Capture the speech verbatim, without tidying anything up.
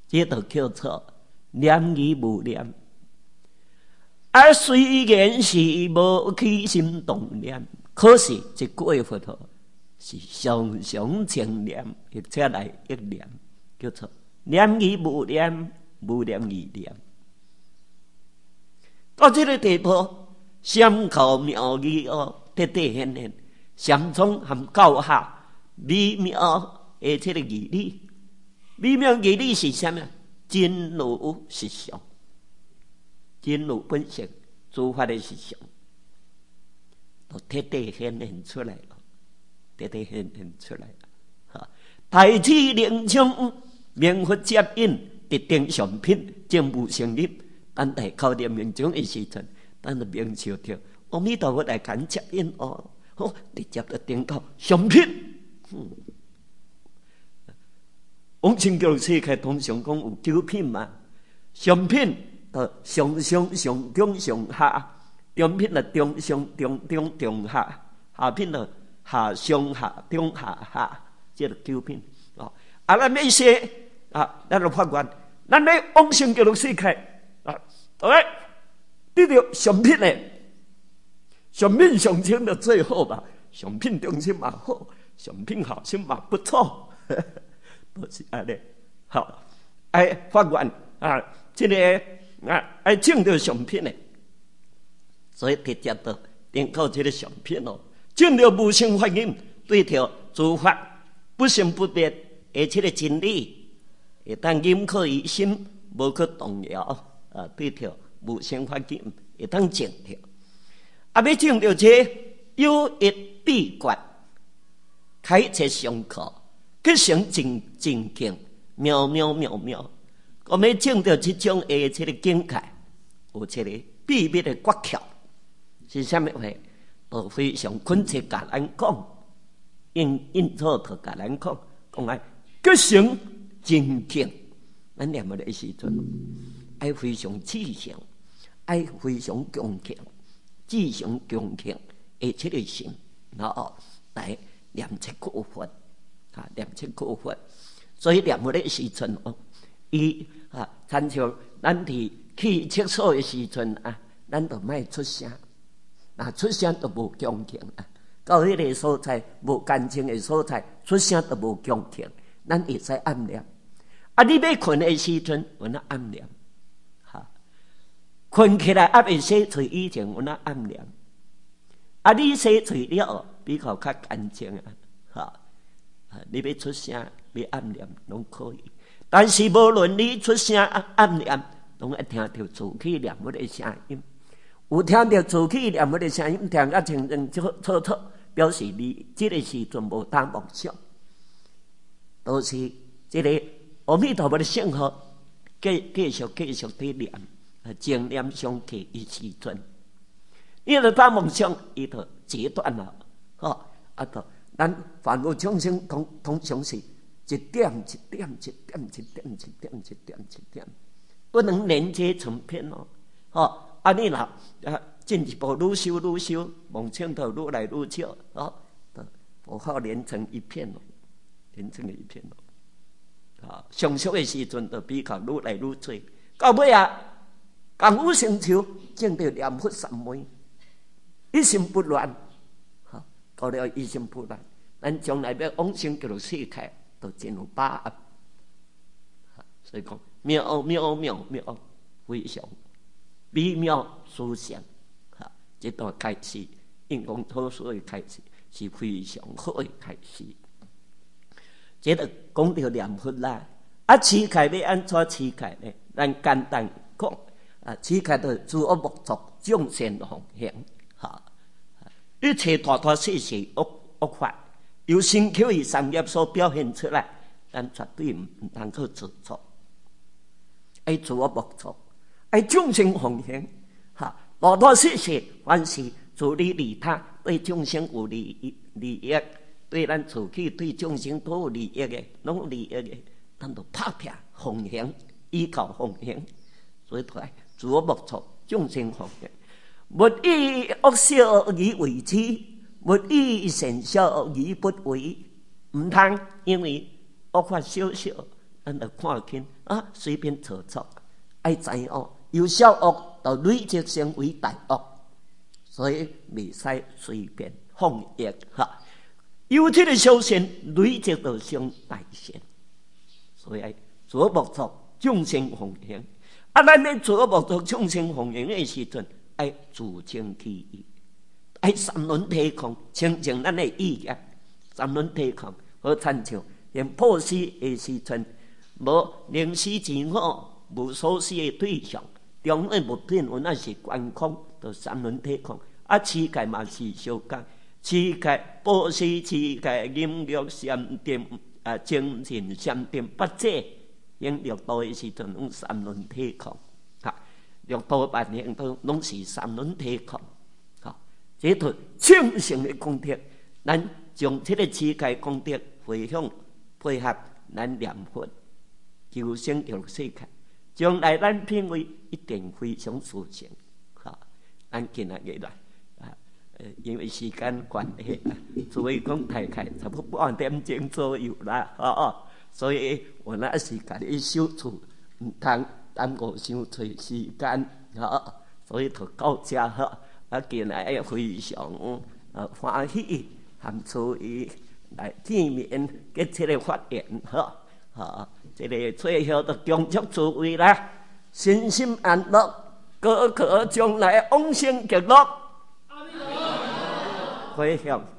这就叫做念语无念。啊，虽然是无起心动念，可是一句佛陀是常常正念，或者来一念，叫做念语无念，无念语念。到这个地步，三口妙语哦，得得显现，三种含教下微妙的这个义理。微妙义理是什么？真如实相，真如本性，诸法的实相，都得得显现出来了，得得显现出来了。哈，大智灵聪，明佛接引，特定上品，正无成立。咱来考验命中的时阵，咱就明晓着，阿弥陀佛来感接引哦，好，直接就定到上品。嗯，往生极乐世界通常讲有九品嘛，上品就上上上中上下，中品就中上中中中下，下品就下上下中下下，这就九品哦。啊，咱要说啊，咱就发愿，咱要往生极乐世界。啊，对，得到上品嘞，上品上清就最好吧，上品中心嘛好，上品好心嘛不错，都是安尼。好，哎，发愿啊，这个啊，哎，证到上品嘞，所以直接到定到这个上品哦，证到无生法忍，对条诸法不生不灭，而且个真理，会当忍可于心，无可动摇。啊，对条无生法忍会当证着，啊，要证着这有一必决，开册上课，结成真真经，妙妙妙妙。我们证着这种的这个境界，有这个秘密的诀窍，是啥物话？都非常恳切甲咱讲，因因错头甲咱讲，讲来结成真经，咱念无的时阵。爱非常志向，爱非常强强，志向强强，而且个心，然后来念这个佛，啊，念这个佛，所以念无的时阵哦，伊啊，参像咱伫去厕所的时阵啊，咱就莫出声，那出声都无强强啊，到迄个所在无感情的所在，出声都无强强，咱会使暗念。啊，你要困的时阵，有那暗念。困起来，还未洗嘴以前，我那暗念。啊，你洗嘴了，比较较干净啊，哈、啊。你要出声，要暗念，拢可以。但是无论你出声暗念，拢会听到自己念佛的声音。有听到自己念佛的声音，听得清清楚楚，表示你这个时阵无当妄想，都是这个阿弥陀佛的圣号，继继续继续地念。正念相契的时阵，你著当梦想，伊就截断了，吼啊！就咱凡夫众生通通常是一点一点一点一点一点一点一点，不能连接成片哦，吼！啊，你若啊进一步愈修愈修，梦想头愈来愈少，哦，不好连成一片哦，连成一片哦，啊！上熟的时阵就比较愈来愈多，到尾啊！功夫成就，证到念佛三昧，一心不乱，哈，到了一心不乱，咱将来要往生极乐世界，都真有把握。所以讲妙妙妙妙，非常微妙殊胜，哈，这段开始，应讲土所的开始是非常好的开始。这个讲到念佛啦，啊，持戒要安怎持戒呢？咱简单讲。啊，持戒就诸恶莫作，众善奉行，哈！一切大大小小恶恶法，由身口意三业所表现出来，咱绝对唔唔能够自作。爱诸恶莫作，爱众生奉行，哈！大大小小凡是自利利他，对众生有利益利益，对咱自己对众生都有利益的，拢有利益的，咱就拍拼奉行，依靠奉行，所以出来。诸恶莫作，众生奉行。勿以恶小而为之，勿以善小而不为。唔通因为恶法小小， 咱就看轻啊，随便操作，爱知哦，由小恶到累积成为大恶，所以未使随便放逸哈。有这个小善累积到成大善，所以做恶作众生奉行。啊，咱咧做恶作众生奉行的时阵，爱自净其意，爱三轮体空，清净咱的意业。三轮体空，好参照。连破死的时阵，无临死之后，无所思的对象，中的物品有那是悬空，就三轮体空。啊，世界嘛是相共，世界破死，世界音乐禅定啊，精神禅定不济，用六道的时阵，拢三轮体空。哈，六道万行都拢是三轮体空。哈，这套清醒的功德，咱将这个世界功德回向。配合咱念佛，求生极乐世界，将来咱品味一定非常殊胜。哈，咱今日来啊，因为时间关系，所以讲大概差不多半点钟左右啦，哦，所以我那是家己小处，唔通耽误伤多时间，哈，所以就到这哈，啊，今日非常呃欢喜，含出于。来见面，给这个发言哈，哈，这个最后的恭祝诸位啦，身心安乐，个个将来往生极乐，回向。